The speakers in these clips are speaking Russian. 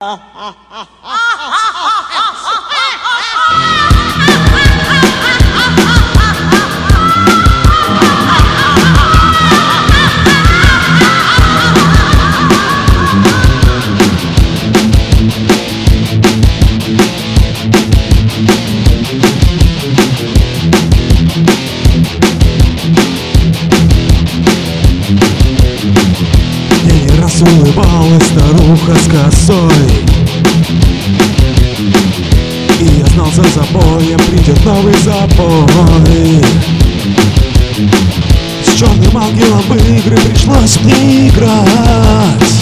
Улыбалась старуха с косой, и я знал, за забоем придет новый забой. С черным ангелом в игры пришлось мне играть,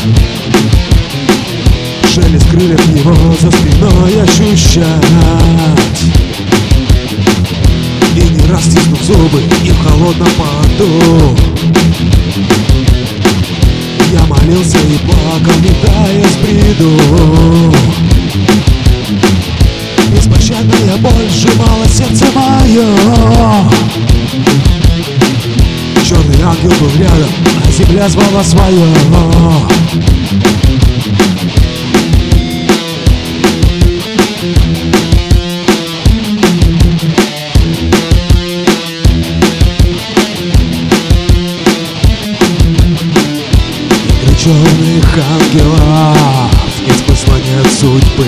шелест крыльев его за спиной ощущать. И не раз стиснув зубы и в холодном поту, я молился и плакал, не таясь в бреду. Беспощадная боль сжимала сердце мое. Черный ангел был рядом, а земля звала свое. Черных ангелов нет смысла, нет судьбы.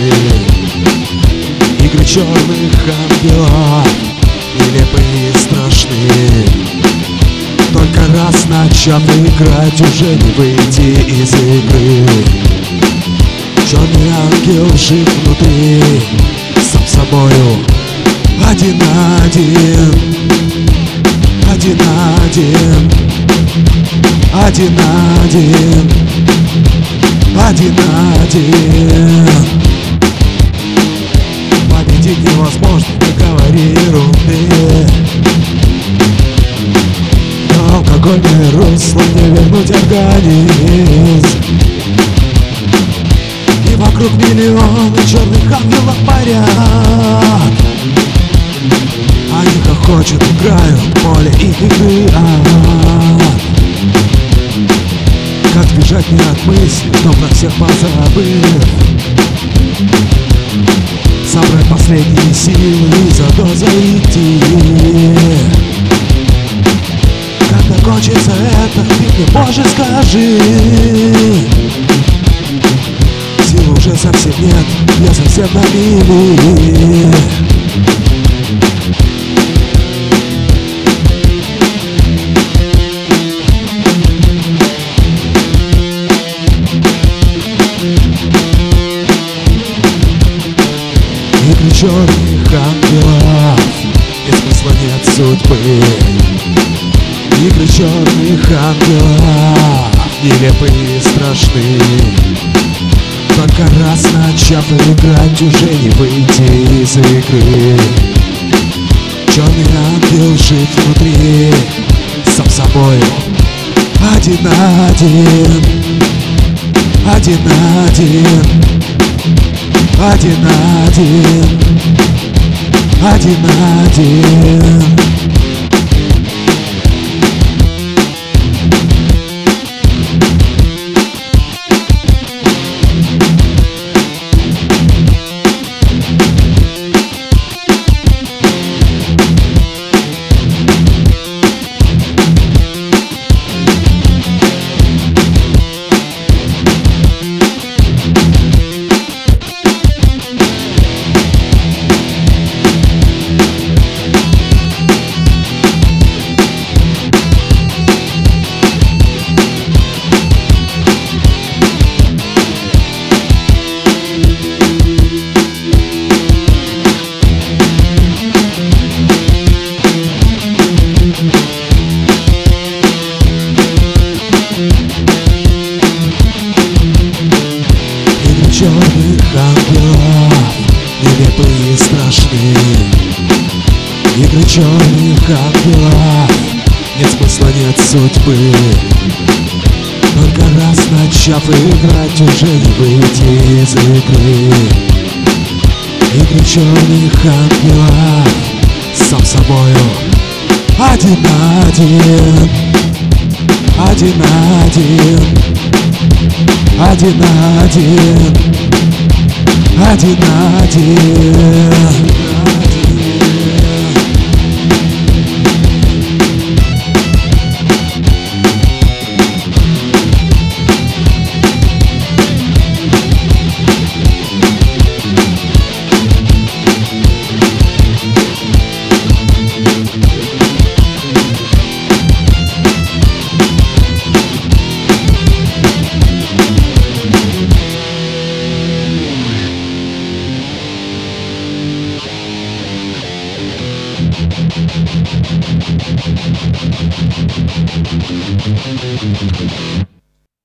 Игры черных ангелов нелепые и страшны. Только раз начав играть, уже не выйти из игры. Черный ангел жив внутри, сам собою один на один, один на один, один на один, один на один. Победить невозможно, не говори ерунды. Но алкогольное русло не вернуть организм. И вокруг миллионы черных ангелов парят. Они хохочут, играют, поле их игры. Как сбежать не от мысли, но на всех позабыв, собрать последние силы и за дозой идти. Когда кончится это, ты мне, Боже, скажи. Сил уже совсем нет, я совсем на мели. Игры черных ангелов нет смысла, нет судьбы. Игры черных ангелов нелепые и страшны. Только раз начав играть, уже не выйти из игры. Черный ангел жив внутри, сам собою один на один, один на один, один на один, один на один. Черных ангелов нелепые и страшны. Игры черных ангелов нет смысла, нет судьбы. Только раз начав играть, уже не выйти из игры. Игры черных ангелов сам собою один на один, один на один, один на один. один на один.